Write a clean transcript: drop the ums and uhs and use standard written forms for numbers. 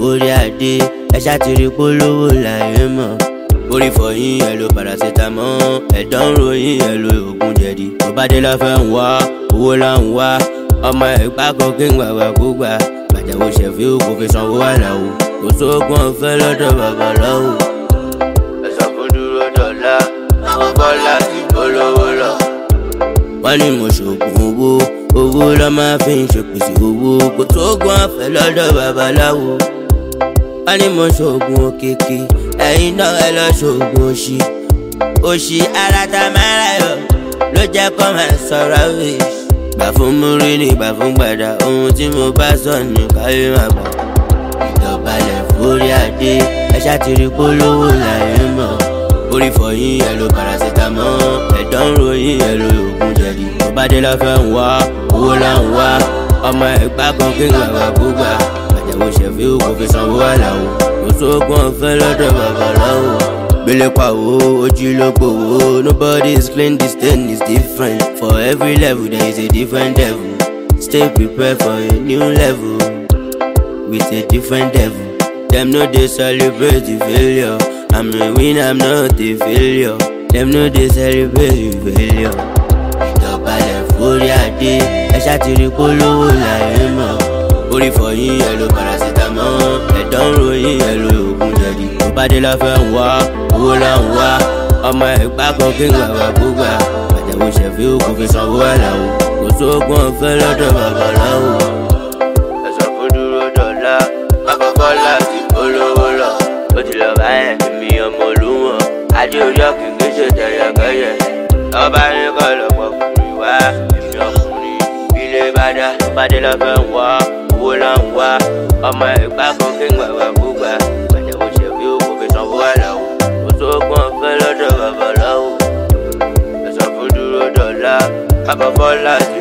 forí adé ẹ ṣàtìrí polówó láyé mọ̀. Orí fọyín ẹ lo paracetamol, ẹ̀dọ̀ ń ròyìn ẹ lo oògùn jẹ̀dí. Tó bá dé lọ́fẹ́ ń wá owó là ń wá, ọmọ ẹ̀gbá kan kí n gbàgbà kó gbà. Bàjẹ́wò ṣẹ̀fí kò fi sanwó àlàó, kò sóògùn ọ̀fẹ́ lọ́dọ̀ babaláwo. Ẹ̀sọ́ kò dúró dọ̀la, àwọn bọ́lá ti polówó lọ. Wọ́n ní mo ṣògùn owó, owó lọ́ máa fi ń ṣèpèsè owó, kò sóògùn ọ̀fẹ́ lọ́dọ̀ babaláwo. Wọ́n ní mo ṣògùn òkèké, ẹ̀yin náà ẹ lọ ṣògùn òṣì. Òṣì ara ta máa ra yọ ló jẹ́ kó máa sọ̀rọ̀ wíṣ. Gbà fún múrí ni gbà fún gbàdá, ohun tí mo bá sọ ní káyé máa gbà. Ìdọ̀bálẹ̀ forí adé ẹ ṣàtìrí polówó láyé mọ̀. Orí fọyín ẹ lo paracetamol, ẹ̀dọ̀ ń ròyìn ẹ lo oògùn jẹ̀dí. Tó bá dé lọ́fẹ́ ń wá owó là ń wá, ọmọ ẹ̀gbá kan kí n gbàgbà kó gbà. Bàjẹ́wò ṣẹ̀fí kò fi sanwó àlàó, kò sóògùn ọ̀fẹ́ lọ́dọ̀ babaláwo. Gbélé pàwó ojú ló gbòwó, nobody is clean, this thing is different. For every level there is a different devil. Stay prepared for a new level with a different devil. Them no dey celebrate the failure, I'm a winner, I'm not a failure. Them no dey celebrate the failure. Ìdọ̀bálẹ̀ forí adé ẹ ṣàtìrí polówó láyé mọ̀. Orí fọyín ẹ lo paracetamol, ẹ̀dọ̀ ń ròyìn ẹ lo oògùn jẹ̀dí. Tó bá dé lọ́fẹ́ ń wá owó là ń wá, ọmọ ẹ̀gbá kan kí n gbàgbà kó gbà. Bàjẹ́wò ṣẹ̀fí kò fi sanwó àlàó, kò sóògùn ọ̀fẹ́ lọ́dọ̀ babaláwo. Ẹ̀sọ́ kò dúró dọ̀la, àkọ́kọ́ láti polówó lọ. Ó ti lọ báyẹn èmi ọmọ olúwọ̀n, ajé orí ọ̀kìn kì í ṣe tẹ̀yẹ̀kẹ́yẹ̀. Ọba ní kọ́ lọ́pọ̀ ọkùnrin wá, èmi ọkùnrin ilé bá dá. Tó bá dé lọ́fẹ́ ń wá owó là ń wá, ọmọ ẹ̀gbá kan kí n gbàgbà kó gbà. Bàjẹ́wò ṣẹ̀fí kò fi sanwó àlàó, kò sóògùn ọ̀fẹ́ lọ́dọ̀ babaláwo. Ẹ̀sọ́ kò dúró dọ̀la, àkọ́kọ́ láti